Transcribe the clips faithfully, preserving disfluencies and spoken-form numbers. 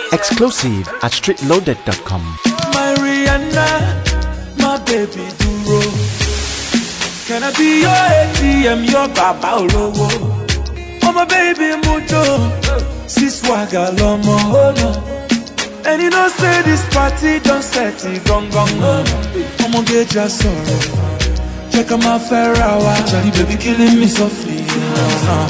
Exclusive at street loaded dot com. My Rihanna, my baby Duro. Can I be your A T M, your Baba Olowo? Oh my baby Mujo, si swagger lomo hono. And you know say this party don't set it gong gong no. I'ma get your sorrow. Check out my Ferrari, Charlie baby killing me softly. Uh,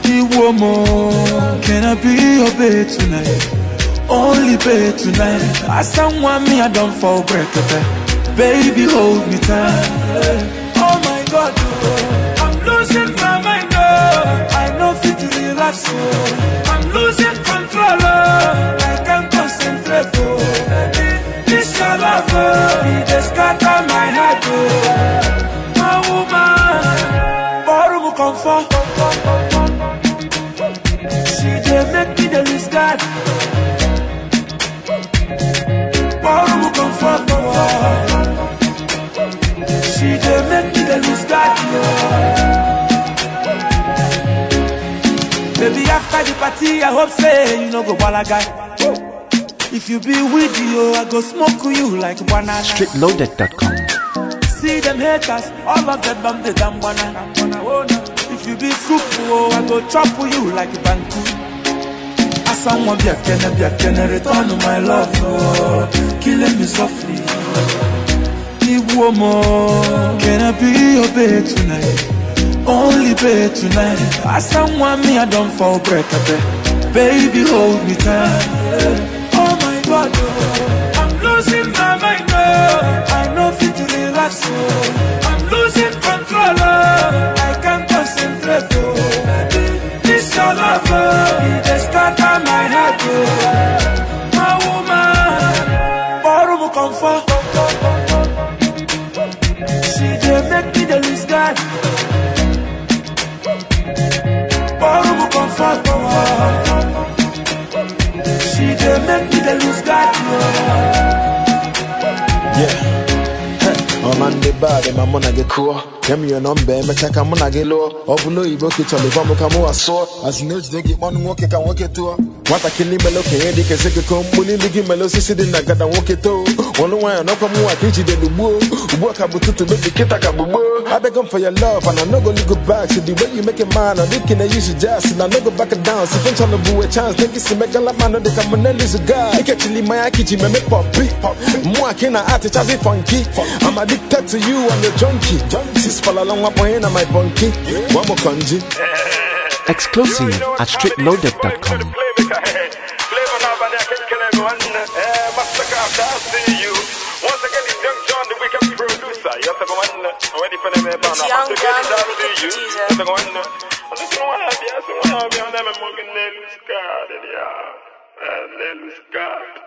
Can I be your babe tonight? Only babe tonight. I someone me I don't fall break it. Baby hold me tight. Oh my God, oh. I'm losing my mind. Oh. I know fit to relax. Oh. I'm losing control. Oh. I can't concentrate. Oh. This your love. Oh. It just scatter my head. Oh. My woman, borrow comfort. She just make me the lose God. Borrow comfort. She just make me the lose God. Baby, after the party, I hope say you know go balaga. If you be with you, I go smoke you like banana. street loaded dot com. See them haters, all of them bam the damn banana. If you be soup, oh, I go chop you like a banku. I someone be a kenna, be a kenna, return to my love, oh, killing me softly. Woman, can I be your babe tonight? Only babe tonight. I someone me I don't fall break a bed. Baby hold me tight. Oh my God, oh. I'm losing my mind. Oh. I know fit to relax. Oh. I'm losing control. Oh. I can't concentrate. Oh. This your love. Oh. It just scatter my head. Oh. My woman, borrow comfort. Make me the lose God. Borrow comfort. She just make me the lose God. Yeah. I'm on the bad, and I'm gonna get cool. Give me your number, and check I'm gonna get low. Open no, you broke it on the bomb, come over, so as you know, they get one walk, can walk it to her. What I can never look at, they can say, come, bully, give me a sitting, I got to walk it to. One way, no come more, I teach you the bull. Work up to make the kid, I beg them for your love, and I'm not gonna go back to the way you make it mine. I'm looking at you, just, and I'm not go back and down. So, if I'm trying to a chance, think it's a mega la man, they come and lose a guy. I catch you, my kitchen, make pop, pop. More can I add to charge it funky. I'm addicted to you, I'm your junkie. Junkies fall along my point, and my bunkie. One more kanji. Exclusive at street loaded dot com. Once again, it's Young John, the wicked producer. You have to go on. I'm ready for them. It's Young John, the wicked producer. You have to go on. I just want to be on them and I'm going to lose God. Yeah, lose God.